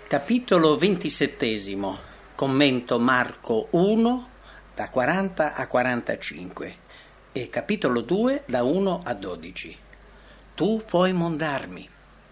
Capitolo 27, commento Marco 1, da 40 a 45 e capitolo 2, da 1 a 12. Tu puoi mondarmi.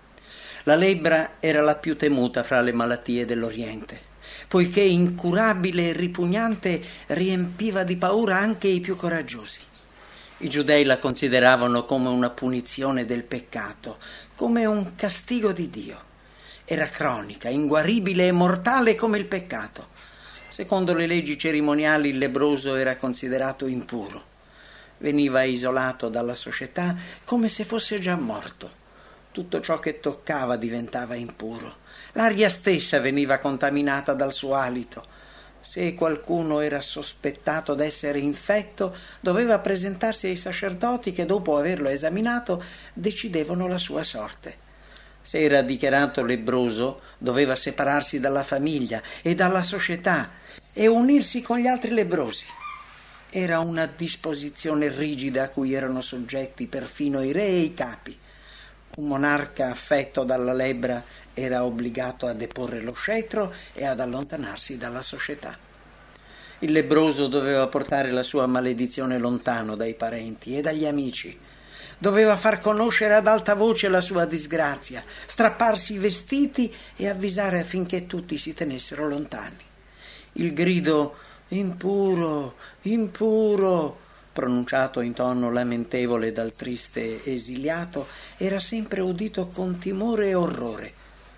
La lebbra era la più temuta fra le malattie dell'Oriente, poiché incurabile e ripugnante riempiva di paura anche i più coraggiosi. I giudei la consideravano come una punizione del peccato, come un castigo di Dio. Era cronica, inguaribile e mortale come il peccato. Secondo le leggi cerimoniali il lebbroso era considerato impuro. Veniva isolato dalla società come se fosse già morto. Tutto ciò che toccava diventava impuro. L'aria stessa veniva contaminata dal suo alito. Se qualcuno era sospettato d'essere infetto, doveva presentarsi ai sacerdoti che, dopo averlo esaminato, decidevano la sua sorte. Se era dichiarato lebbroso, doveva separarsi dalla famiglia e dalla società e unirsi con gli altri lebbrosi. Era una disposizione rigida a cui erano soggetti perfino i re e i capi. Un monarca affetto dalla lebbra era obbligato a deporre lo scettro e ad allontanarsi dalla società. Il lebbroso doveva portare la sua maledizione lontano dai parenti e dagli amici. Doveva far conoscere ad alta voce la sua disgrazia, strapparsi i vestiti e avvisare affinché tutti si tenessero lontani. Il grido «Impuro, impuro», pronunciato in tono lamentevole dal triste esiliato, era sempre udito con timore e orrore.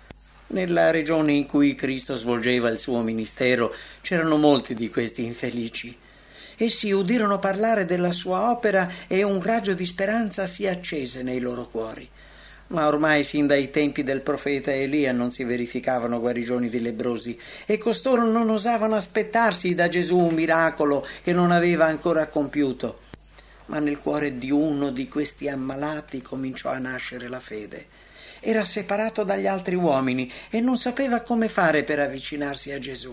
Nella regione in cui Cristo svolgeva il suo ministero c'erano molti di questi infelici. Essi udirono parlare della sua opera e un raggio di speranza si accese nei loro cuori. Ma ormai sin dai tempi del profeta Elia non si verificavano guarigioni di lebbrosi e costoro non osavano aspettarsi da Gesù un miracolo che non aveva ancora compiuto. Ma nel cuore di uno di questi ammalati cominciò a nascere la fede. Era separato dagli altri uomini e non sapeva come fare per avvicinarsi a Gesù.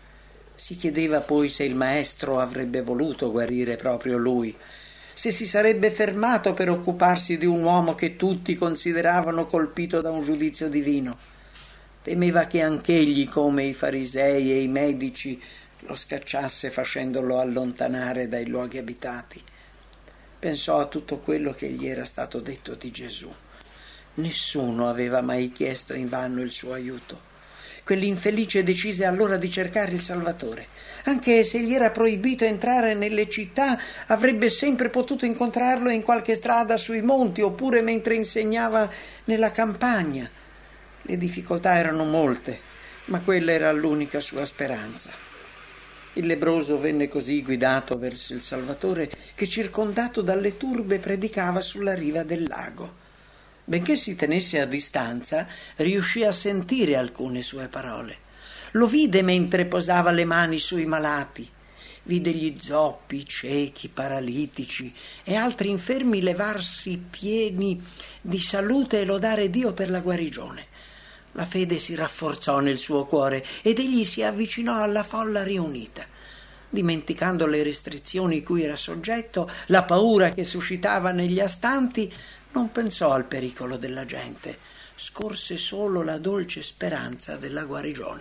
Si chiedeva poi se il maestro avrebbe voluto guarire proprio lui, se si sarebbe fermato per occuparsi di un uomo che tutti consideravano colpito da un giudizio divino. Temeva che anch'egli, come i farisei e i medici, lo scacciasse facendolo allontanare dai luoghi abitati. Pensò a tutto quello che gli era stato detto di Gesù. Nessuno aveva mai chiesto invano il suo aiuto. Quell'infelice decise allora di cercare il Salvatore. Anche se gli era proibito entrare nelle città, avrebbe sempre potuto incontrarlo in qualche strada sui monti oppure mentre insegnava nella campagna. Le difficoltà erano molte, ma quella era l'unica sua speranza. Il lebbroso venne così guidato verso il Salvatore che, circondato dalle turbe, predicava sulla riva del lago. Benché si tenesse a distanza, riuscì a sentire alcune sue parole. Lo vide mentre posava le mani sui malati. Vide gli zoppi, ciechi, paralitici e altri infermi levarsi pieni di salute e lodare Dio per la guarigione. La fede si rafforzò nel suo cuore ed egli si avvicinò alla folla riunita. Dimenticando le restrizioni cui era soggetto, la paura che suscitava negli astanti, non pensò al pericolo della gente, scorse solo la dolce speranza della guarigione.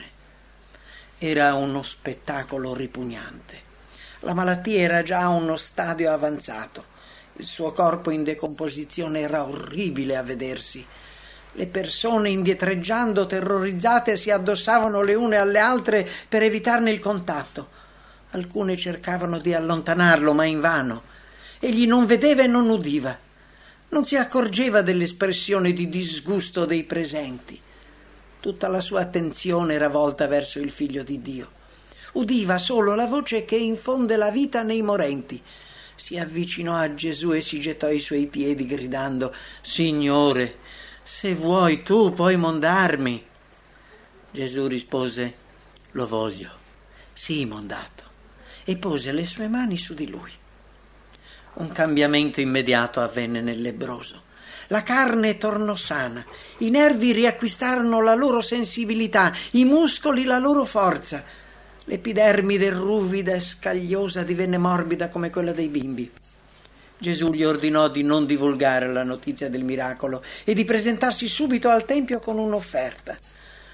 Era uno spettacolo ripugnante. La malattia era già a uno stadio avanzato. Il suo corpo in decomposizione era orribile a vedersi. Le persone, indietreggiando, terrorizzate, si addossavano le une alle altre per evitarne il contatto. Alcune cercavano di allontanarlo, ma invano. Egli non vedeva e non udiva. Non si accorgeva dell'espressione di disgusto dei presenti. Tutta la sua attenzione era volta verso il Figlio di Dio. Udiva solo la voce che infonde la vita nei morenti. Si avvicinò a Gesù e si gettò ai suoi piedi gridando: «Signore, se vuoi tu puoi mondarmi». Gesù rispose: «Lo voglio, sii mondato», e pose le sue mani su di lui. Un cambiamento immediato avvenne nel lebbroso. La carne tornò sana, i nervi riacquistarono la loro sensibilità, i muscoli la loro forza. L'epidermide ruvida e scagliosa divenne morbida come quella dei bimbi. Gesù gli ordinò di non divulgare la notizia del miracolo e di presentarsi subito al tempio con un'offerta.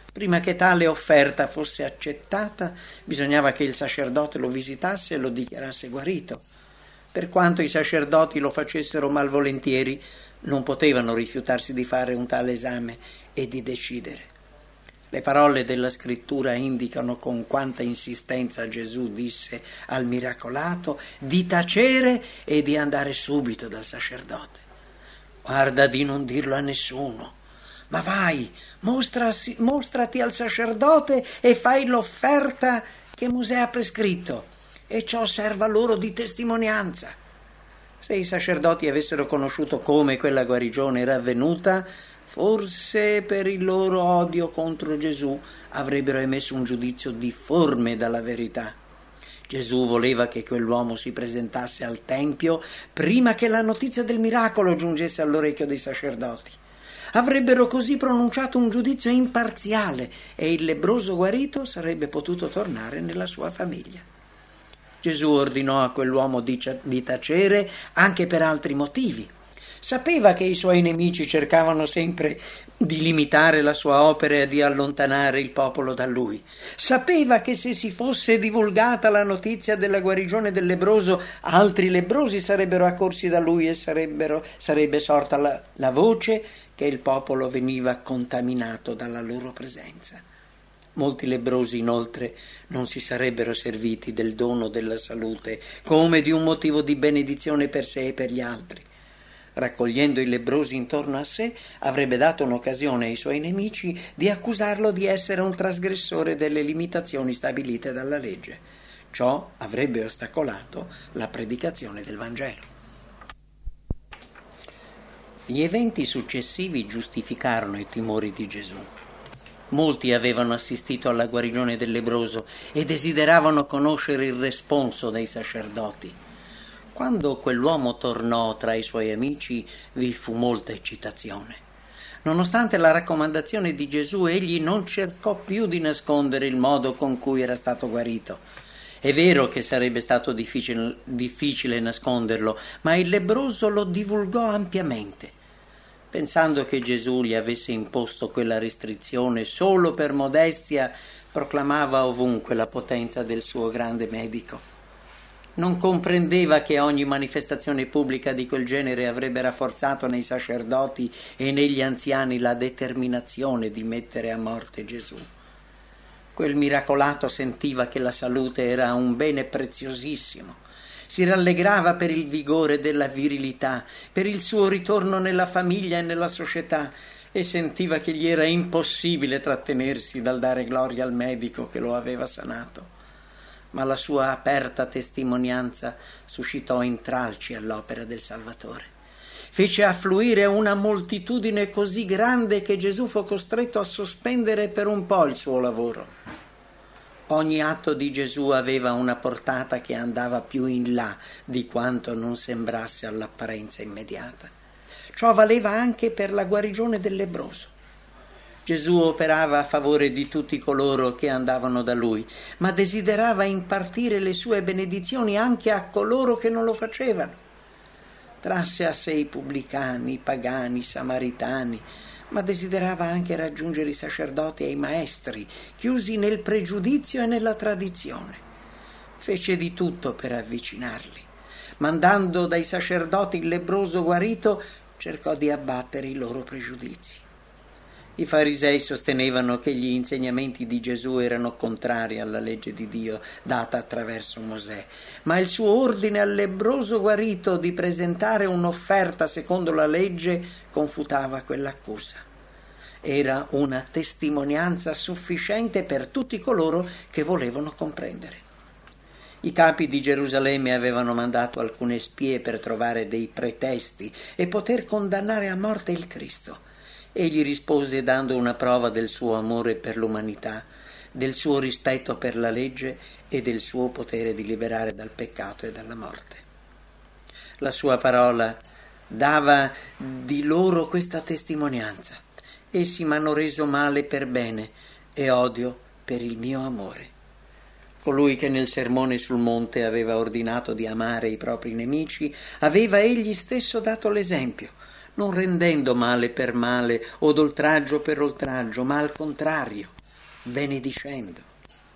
Prima che tale offerta fosse accettata, bisognava che il sacerdote lo visitasse e lo dichiarasse guarito. Per quanto i sacerdoti lo facessero malvolentieri, non potevano rifiutarsi di fare un tale esame e di decidere. Le parole della scrittura indicano con quanta insistenza Gesù disse al miracolato di tacere e di andare subito dal sacerdote. Guarda di non dirlo a nessuno, ma vai, mostrati al sacerdote e fai l'offerta che Mosè ha prescritto, e ciò serva loro di testimonianza. Se i sacerdoti avessero conosciuto come quella guarigione era avvenuta, forse per il loro odio contro Gesù avrebbero emesso un giudizio difforme dalla verità. Gesù voleva che quell'uomo si presentasse al Tempio prima che la notizia del miracolo giungesse all'orecchio dei sacerdoti. Avrebbero così pronunciato un giudizio imparziale e il lebbroso guarito sarebbe potuto tornare nella sua famiglia. Gesù ordinò a quell'uomo di tacere anche per altri motivi. Sapeva che i suoi nemici cercavano sempre di limitare la sua opera e di allontanare il popolo da lui. Sapeva che se si fosse divulgata la notizia della guarigione del lebbroso, altri lebbrosi sarebbero accorsi da lui e sarebbe sorta la voce che il popolo veniva contaminato dalla loro presenza. Molti lebbrosi inoltre non si sarebbero serviti del dono della salute come di un motivo di benedizione per sé e per gli altri. Raccogliendo i lebbrosi intorno a sé, avrebbe dato un'occasione ai suoi nemici di accusarlo di essere un trasgressore delle limitazioni stabilite dalla legge. Ciò avrebbe ostacolato la predicazione del Vangelo. Gli eventi successivi giustificarono i timori di Gesù. Molti avevano assistito alla guarigione del lebbroso e desideravano conoscere il responso dei sacerdoti. Quando quell'uomo tornò tra i suoi amici, vi fu molta eccitazione. Nonostante la raccomandazione di Gesù, egli non cercò più di nascondere il modo con cui era stato guarito. È vero che sarebbe stato difficile nasconderlo, ma il lebbroso lo divulgò ampiamente. Pensando che Gesù gli avesse imposto quella restrizione solo per modestia, proclamava ovunque la potenza del suo grande medico. Non comprendeva che ogni manifestazione pubblica di quel genere avrebbe rafforzato nei sacerdoti e negli anziani la determinazione di mettere a morte Gesù. Quel miracolato sentiva che la salute era un bene preziosissimo. Si rallegrava per il vigore della virilità, per il suo ritorno nella famiglia e nella società, e sentiva che gli era impossibile trattenersi dal dare gloria al medico che lo aveva sanato. Ma la sua aperta testimonianza suscitò intralci all'opera del Salvatore. Fece affluire una moltitudine così grande che Gesù fu costretto a sospendere per un po' il suo lavoro. Ogni atto di Gesù aveva una portata che andava più in là di quanto non sembrasse all'apparenza immediata. Ciò valeva anche per la guarigione del lebbroso. Gesù operava a favore di tutti coloro che andavano da lui, ma desiderava impartire le sue benedizioni anche a coloro che non lo facevano. Trasse a sé i pubblicani, i pagani, i samaritani, ma desiderava anche raggiungere i sacerdoti e i maestri, chiusi nel pregiudizio e nella tradizione. Fece di tutto per avvicinarli. Mandando dai sacerdoti il lebbroso guarito, cercò di abbattere i loro pregiudizi. I farisei sostenevano che gli insegnamenti di Gesù erano contrari alla legge di Dio data attraverso Mosè, ma il suo ordine al lebbroso guarito di presentare un'offerta secondo la legge confutava quell'accusa. Era una testimonianza sufficiente per tutti coloro che volevano comprendere. I capi di Gerusalemme avevano mandato alcune spie per trovare dei pretesti e poter condannare a morte il Cristo. Egli rispose dando una prova del suo amore per l'umanità, del suo rispetto per la legge e del suo potere di liberare dal peccato e dalla morte. La sua parola dava di loro questa testimonianza: essi m'hanno reso male per bene e odio per il mio amore. Colui che nel sermone sul monte aveva ordinato di amare i propri nemici, aveva egli stesso dato l'esempio, non rendendo male per male o d'oltraggio per oltraggio, ma al contrario, benedicendo.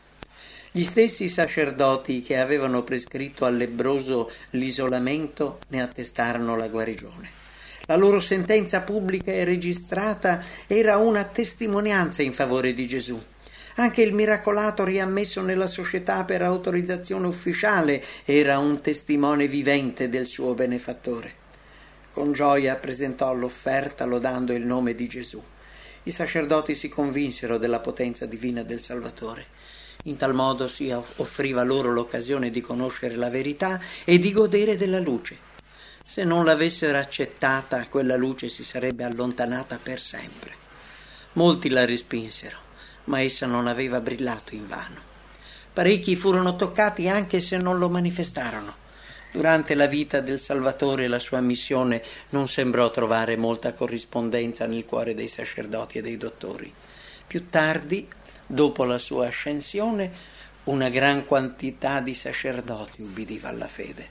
Gli stessi sacerdoti che avevano prescritto al lebbroso l'isolamento ne attestarono la guarigione. La loro sentenza pubblica e registrata era una testimonianza in favore di Gesù. Anche il miracolato riammesso nella società per autorizzazione ufficiale era un testimone vivente del suo benefattore. Con gioia presentò l'offerta lodando il nome di Gesù. I sacerdoti si convinsero della potenza divina del Salvatore. In tal modo si offriva loro l'occasione di conoscere la verità e di godere della luce. Se non l'avessero accettata, quella luce si sarebbe allontanata per sempre. Molti la respinsero, ma essa non aveva brillato invano. Parecchi furono toccati anche se non lo manifestarono. Durante la vita del Salvatore la sua missione non sembrò trovare molta corrispondenza nel cuore dei sacerdoti e dei dottori. Più tardi, dopo la sua ascensione, una gran quantità di sacerdoti ubbidiva alla fede.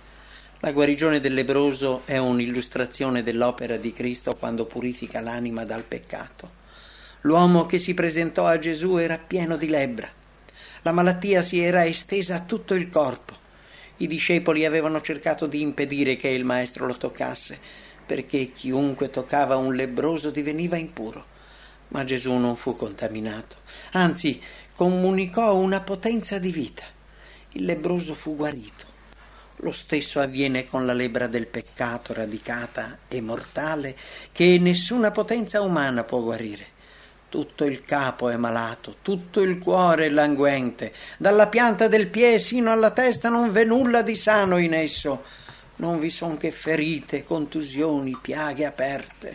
La guarigione del lebbroso è un'illustrazione dell'opera di Cristo quando purifica l'anima dal peccato. L'uomo che si presentò a Gesù era pieno di lebbra. La malattia si era estesa a tutto il corpo. I discepoli avevano cercato di impedire che il maestro lo toccasse, perché chiunque toccava un lebbroso diveniva impuro. Ma Gesù non fu contaminato, anzi comunicò una potenza di vita. Il lebbroso fu guarito. Lo stesso avviene con la lebbra del peccato radicata e mortale che nessuna potenza umana può guarire. Tutto il capo è malato, tutto il cuore è languente, dalla pianta del piede sino alla testa non v'è nulla di sano in esso. Non vi son che ferite, contusioni, piaghe aperte.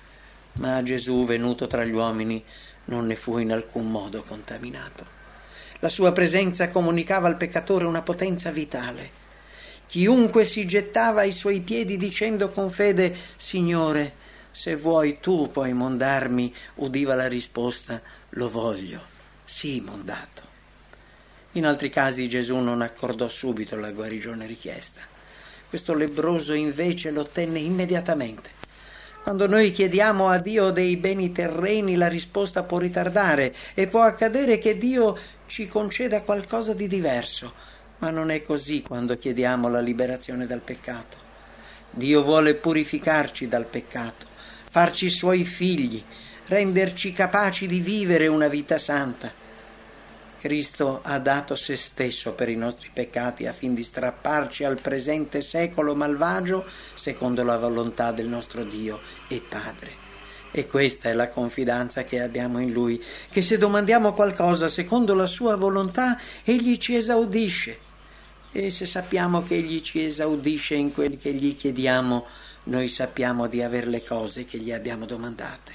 Ma Gesù, venuto tra gli uomini, non ne fu in alcun modo contaminato. La sua presenza comunicava al peccatore una potenza vitale. Chiunque si gettava ai suoi piedi dicendo con fede: Signore, se vuoi tu puoi mondarmi, udiva la risposta: lo voglio, sii mondato. In altri casi Gesù non accordò subito la guarigione richiesta. Questo lebbroso invece lo ottenne immediatamente. Quando noi chiediamo a Dio dei beni terreni, la risposta può ritardare e può accadere che Dio ci conceda qualcosa di diverso. Ma non è così quando chiediamo la liberazione dal peccato. Dio vuole purificarci dal peccato, farci suoi figli, renderci capaci di vivere una vita santa. Cristo ha dato se stesso per i nostri peccati affin di strapparci al presente secolo malvagio secondo la volontà del nostro Dio e Padre. E questa è la confidenza che abbiamo in Lui, che se domandiamo qualcosa secondo la sua volontà, Egli ci esaudisce. E se sappiamo che Egli ci esaudisce in quel che gli chiediamo, noi sappiamo di aver le cose che gli abbiamo domandate.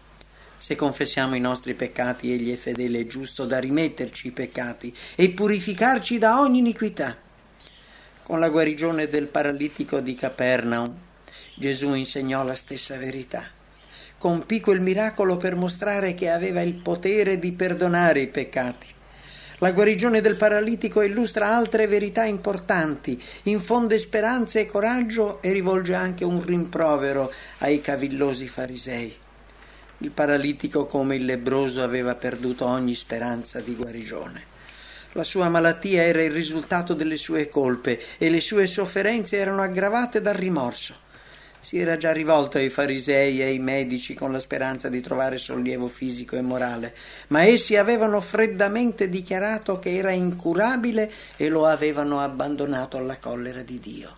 Se confessiamo i nostri peccati, Egli è fedele e giusto da rimetterci i peccati e purificarci da ogni iniquità. Con la guarigione del paralitico di Capernaum, Gesù insegnò la stessa verità. Compì quel miracolo per mostrare che aveva il potere di perdonare i peccati. La guarigione del paralitico illustra altre verità importanti, infonde speranza e coraggio e rivolge anche un rimprovero ai cavillosi farisei. Il paralitico, come il lebbroso, aveva perduto ogni speranza di guarigione. La sua malattia era il risultato delle sue colpe e le sue sofferenze erano aggravate dal rimorso. Si era già rivolto ai farisei e ai medici con la speranza di trovare sollievo fisico e morale, ma essi avevano freddamente dichiarato che era incurabile e lo avevano abbandonato alla collera di Dio.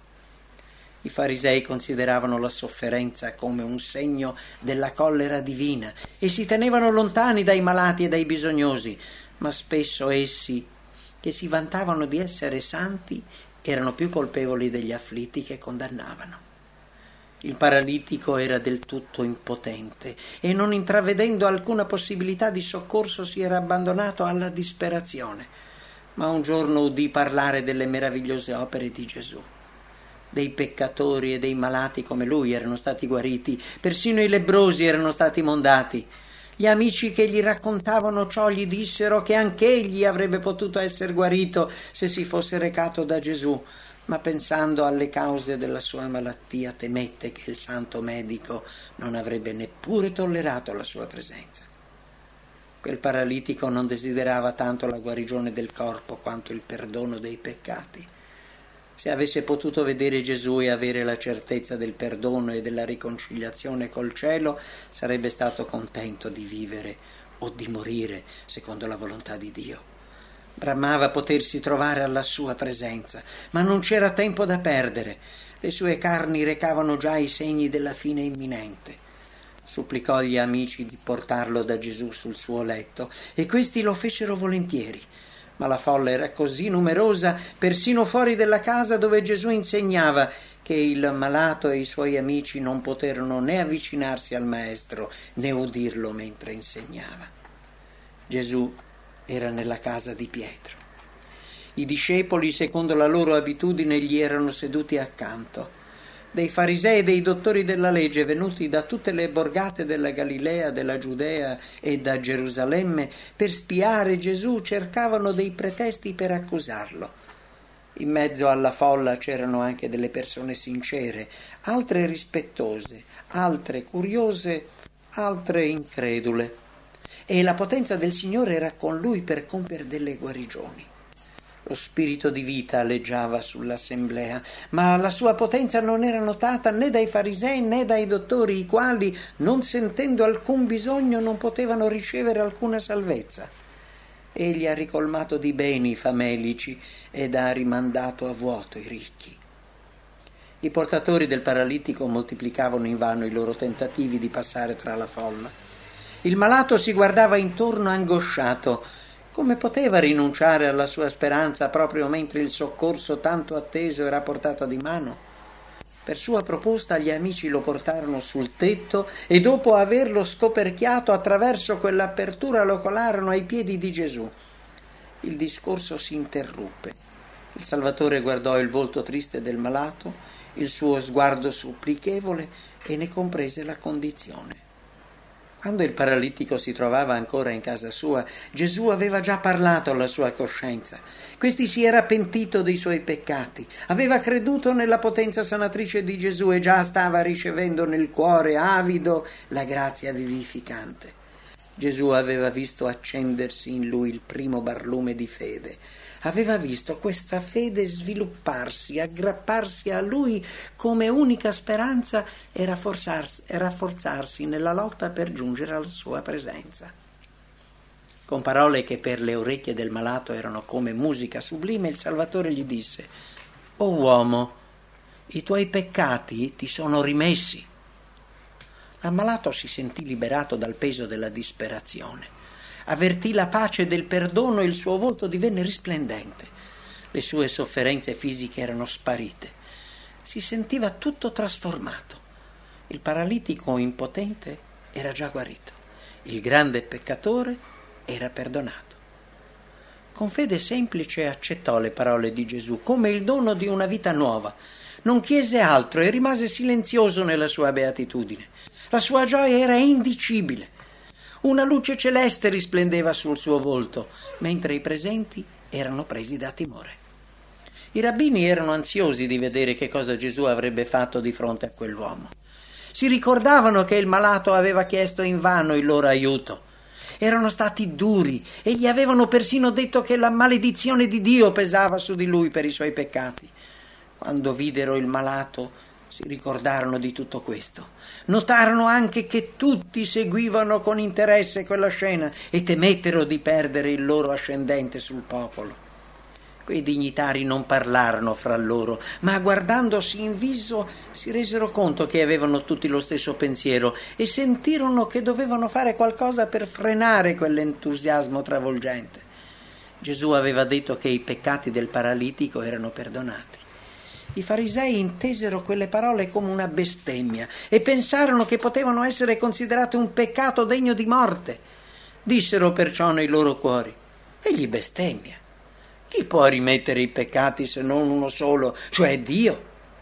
I farisei consideravano la sofferenza come un segno della collera divina e si tenevano lontani dai malati e dai bisognosi, ma spesso essi, che si vantavano di essere santi, erano più colpevoli degli afflitti che condannavano. Il paralitico era del tutto impotente e non intravedendo alcuna possibilità di soccorso si era abbandonato alla disperazione. Ma un giorno udì parlare delle meravigliose opere di Gesù. Dei peccatori e dei malati come lui erano stati guariti, persino i lebbrosi erano stati mondati. Gli amici che gli raccontavano ciò gli dissero che anche egli avrebbe potuto essere guarito se si fosse recato da Gesù, ma pensando alle cause della sua malattia temette che il santo medico non avrebbe neppure tollerato la sua presenza. Quel paralitico non desiderava tanto la guarigione del corpo quanto il perdono dei peccati. Se avesse potuto vedere Gesù e avere la certezza del perdono e della riconciliazione col cielo, sarebbe stato contento di vivere o di morire secondo la volontà di Dio. Bramava potersi trovare alla sua presenza, ma non c'era tempo da perdere. Le sue carni recavano già i segni della fine imminente. Supplicò gli amici di portarlo da Gesù sul suo letto e questi lo fecero volentieri. Ma la folla era così numerosa, persino fuori della casa dove Gesù insegnava, che il malato e i suoi amici non poterono né avvicinarsi al maestro né udirlo mentre insegnava. Gesù era nella casa di Pietro. I discepoli, secondo la loro abitudine, gli erano seduti accanto. Dei farisei e dei dottori della legge, venuti da tutte le borgate della Galilea, della Giudea e da Gerusalemme, per spiare Gesù, cercavano dei pretesti per accusarlo. In mezzo alla folla c'erano anche delle persone sincere, altre rispettose, altre curiose, altre incredule. E la potenza del Signore era con lui per compiere delle guarigioni. Lo spirito di vita aleggiava sull'assemblea, ma la sua potenza non era notata né dai farisei né dai dottori, i quali, non sentendo alcun bisogno, non potevano ricevere alcuna salvezza. Egli ha ricolmato di beni i famelici ed ha rimandato a vuoto i ricchi. I portatori del paralitico moltiplicavano invano i loro tentativi di passare tra la folla. Il malato si guardava intorno angosciato. Come poteva rinunciare alla sua speranza proprio mentre il soccorso tanto atteso era a portata di mano? Per sua proposta gli amici lo portarono sul tetto e dopo averlo scoperchiato attraverso quell'apertura lo colarono ai piedi di Gesù. Il discorso si interruppe. Il Salvatore guardò il volto triste del malato, il suo sguardo supplichevole e ne comprese la condizione. Quando il paralitico si trovava ancora in casa sua, Gesù aveva già parlato alla sua coscienza. Questi si era pentito dei suoi peccati, aveva creduto nella potenza sanatrice di Gesù e già stava ricevendo nel cuore avido la grazia vivificante. Gesù aveva visto accendersi in lui il primo barlume di fede. Aveva visto questa fede svilupparsi, aggrapparsi a lui come unica speranza e rafforzarsi nella lotta per giungere alla sua presenza. Con parole che per le orecchie del malato erano come musica sublime, il Salvatore gli disse: «O uomo, i tuoi peccati ti sono rimessi». L'ammalato si sentì liberato dal peso della disperazione. Avvertì la pace del perdono e il suo volto divenne risplendente. Le sue sofferenze fisiche erano sparite. Si sentiva tutto trasformato. Il paralitico impotente era già guarito. Il grande peccatore era perdonato. Con fede semplice accettò le parole di Gesù come il dono di una vita nuova. Non chiese altro e rimase silenzioso nella sua beatitudine. La sua gioia era indicibile. Una luce celeste risplendeva sul suo volto, mentre i presenti erano presi da timore. I rabbini erano ansiosi di vedere che cosa Gesù avrebbe fatto di fronte a quell'uomo. Si ricordavano che il malato aveva chiesto invano il loro aiuto. Erano stati duri e gli avevano persino detto che la maledizione di Dio pesava su di lui per i suoi peccati. Quando videro il malato, si ricordarono di tutto questo. Notarono anche che tutti seguivano con interesse quella scena e temettero di perdere il loro ascendente sul popolo. Quei dignitari non parlarono fra loro, ma guardandosi in viso si resero conto che avevano tutti lo stesso pensiero e sentirono che dovevano fare qualcosa per frenare quell'entusiasmo travolgente. Gesù aveva detto che i peccati del paralitico erano perdonati. I farisei intesero quelle parole come una bestemmia e pensarono che potevano essere considerate un peccato degno di morte. Dissero perciò nei loro cuori: egli bestemmia. Chi può rimettere i peccati se non uno solo, cioè Dio?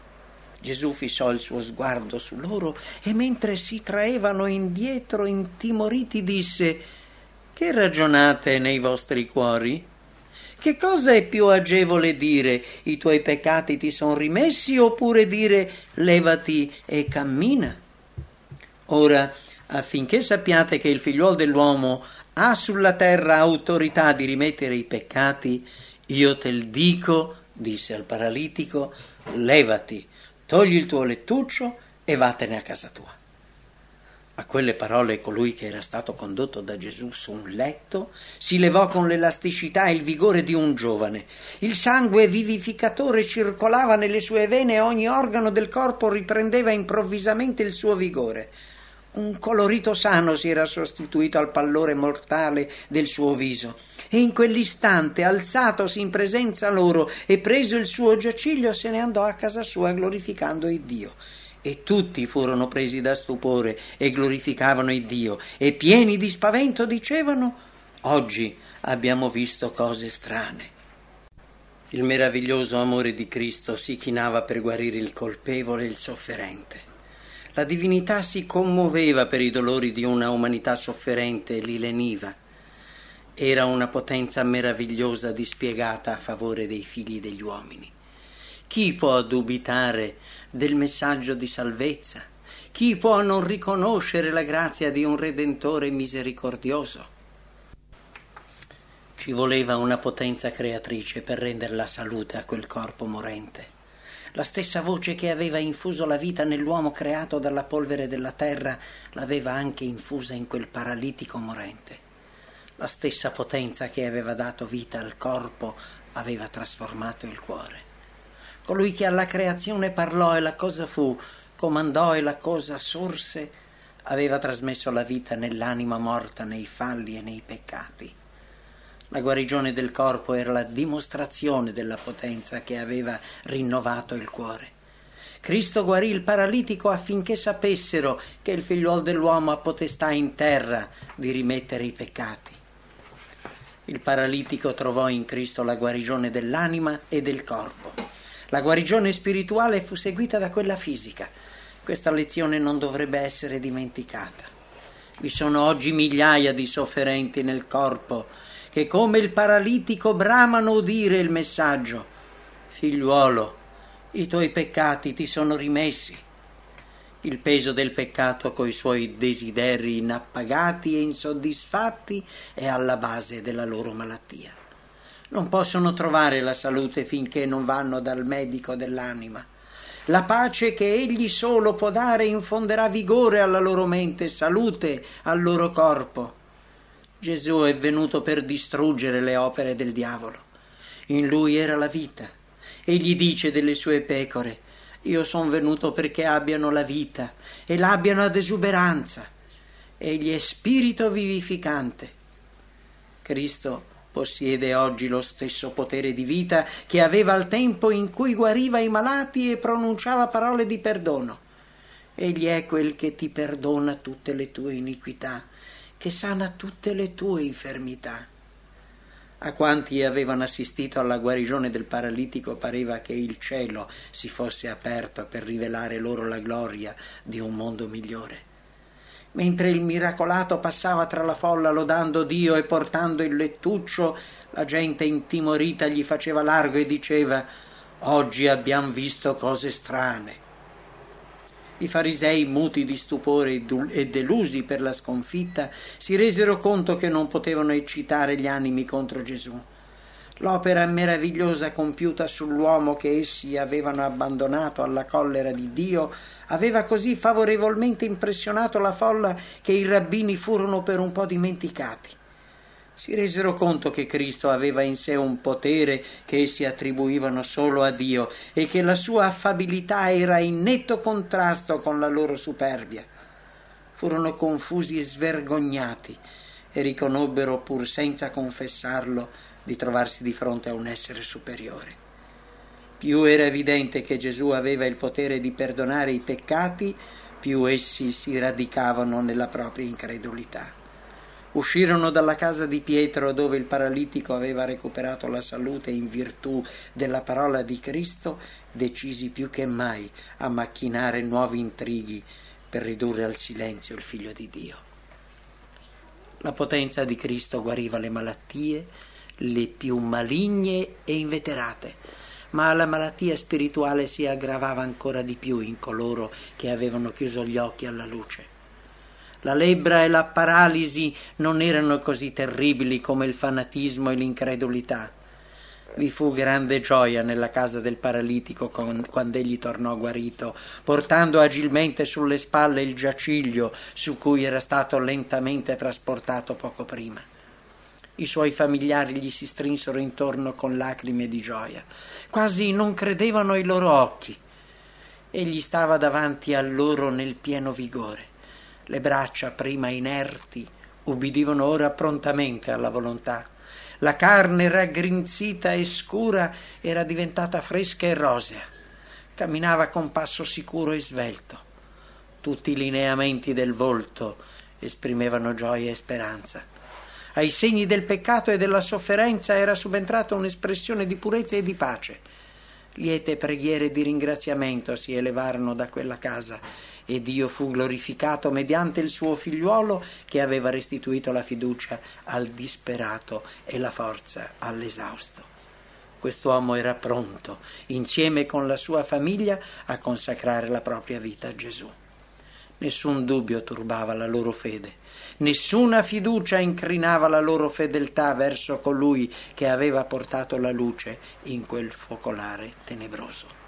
Gesù fissò il suo sguardo su loro e mentre si traevano indietro intimoriti disse: che ragionate nei vostri cuori? Che cosa è più agevole dire: i tuoi peccati ti sono rimessi, oppure dire: levati e cammina? Ora, affinché sappiate che il figliuol dell'uomo ha sulla terra autorità di rimettere i peccati, io te il dico, disse al paralitico, levati, togli il tuo lettuccio e vattene a casa tua. A quelle parole colui che era stato condotto da Gesù su un letto si levò con l'elasticità e il vigore di un giovane. Il sangue vivificatore circolava nelle sue vene e ogni organo del corpo riprendeva improvvisamente il suo vigore. Un colorito sano si era sostituito al pallore mortale del suo viso e in quell'istante, alzatosi in presenza loro e preso il suo giaciglio, se ne andò a casa sua glorificando il Dio. E tutti furono presi da stupore e glorificavano il Dio e pieni di spavento dicevano: oggi abbiamo visto cose strane. Il meraviglioso amore di Cristo si chinava per guarire il colpevole e il sofferente. La divinità si commuoveva per i dolori di una umanità sofferente e li leniva. Era una potenza meravigliosa dispiegata a favore dei figli degli uomini. Chi può dubitare del messaggio di salvezza? Chi può non riconoscere la grazia di un Redentore misericordioso? Ci voleva una potenza creatrice per rendere la salute a quel corpo morente. La stessa voce che aveva infuso la vita nell'uomo creato dalla polvere della terra l'aveva anche infusa in quel paralitico morente. La stessa potenza che aveva dato vita al corpo aveva trasformato il cuore. Colui che alla creazione parlò e la cosa fu, comandò e la cosa sorse, aveva trasmesso la vita nell'anima morta, nei falli e nei peccati. La guarigione del corpo era la dimostrazione della potenza che aveva rinnovato il cuore. Cristo guarì il paralitico affinché sapessero che il figliuolo dell'uomo ha potestà in terra di rimettere i peccati. Il paralitico trovò in Cristo la guarigione dell'anima e del corpo. La guarigione spirituale fu seguita da quella fisica. Questa lezione non dovrebbe essere dimenticata. Vi sono oggi migliaia di sofferenti nel corpo che come il paralitico bramano udire il messaggio: figliuolo, i tuoi peccati ti sono rimessi. Il peso del peccato coi suoi desideri inappagati e insoddisfatti è alla base della loro malattia. Non possono trovare la salute finché non vanno dal medico dell'anima. La pace che egli solo può dare infonderà vigore alla loro mente, salute al loro corpo. Gesù è venuto per distruggere le opere del diavolo. In lui era la vita. Egli dice delle sue pecore: io sono venuto perché abbiano la vita e l'abbiano ad esuberanza. Egli è spirito vivificante. Cristo possiede oggi lo stesso potere di vita che aveva al tempo in cui guariva i malati e pronunciava parole di perdono. Egli è quel che ti perdona tutte le tue iniquità, che sana tutte le tue infermità. A quanti avevano assistito alla guarigione del paralitico pareva che il cielo si fosse aperto per rivelare loro la gloria di un mondo migliore. Mentre il miracolato passava tra la folla lodando Dio e portando il lettuccio, la gente intimorita gli faceva largo e diceva: oggi abbiamo visto cose strane. I farisei, muti di stupore e delusi per la sconfitta, si resero conto che non potevano eccitare gli animi contro Gesù. L'opera meravigliosa compiuta sull'uomo che essi avevano abbandonato alla collera di Dio aveva così favorevolmente impressionato la folla che i rabbini furono per un po' dimenticati. Si resero conto che Cristo aveva in sé un potere che essi attribuivano solo a Dio e che la sua affabilità era in netto contrasto con la loro superbia. Furono confusi e svergognati e riconobbero, pur senza confessarlo, di trovarsi di fronte a un essere superiore. Più era evidente che Gesù aveva il potere di perdonare i peccati, più essi si radicavano nella propria incredulità. Uscirono dalla casa di Pietro, dove il paralitico aveva recuperato la salute in virtù della parola di Cristo, decisi più che mai a macchinare nuovi intrighi per ridurre al silenzio il Figlio di Dio. La potenza di Cristo guariva le malattie, le più maligne e inveterate, ma la malattia spirituale si aggravava ancora di più in coloro che avevano chiuso gli occhi alla luce. La lebbra e la paralisi non erano così terribili come il fanatismo e l'incredulità. Vi fu grande gioia nella casa del paralitico quando egli tornò guarito, portando agilmente sulle spalle il giaciglio su cui era stato lentamente trasportato poco prima. I suoi familiari gli si strinsero intorno con lacrime di gioia, quasi non credevano ai loro occhi. Egli stava davanti a loro nel pieno vigore. Le braccia, prima inerti, ubbidivano ora prontamente alla volontà. La carne raggrinzita e scura era diventata fresca e rosea. Camminava con passo sicuro e svelto. Tutti i lineamenti del volto esprimevano gioia e speranza. Ai segni del peccato e della sofferenza era subentrata un'espressione di purezza e di pace. Liete preghiere di ringraziamento si elevarono da quella casa e Dio fu glorificato mediante il suo figliuolo che aveva restituito la fiducia al disperato e la forza all'esausto. Quest'uomo era pronto, insieme con la sua famiglia, a consacrare la propria vita a Gesù. Nessun dubbio turbava la loro fede, nessuna fiducia incrinava la loro fedeltà verso colui che aveva portato la luce in quel focolare tenebroso.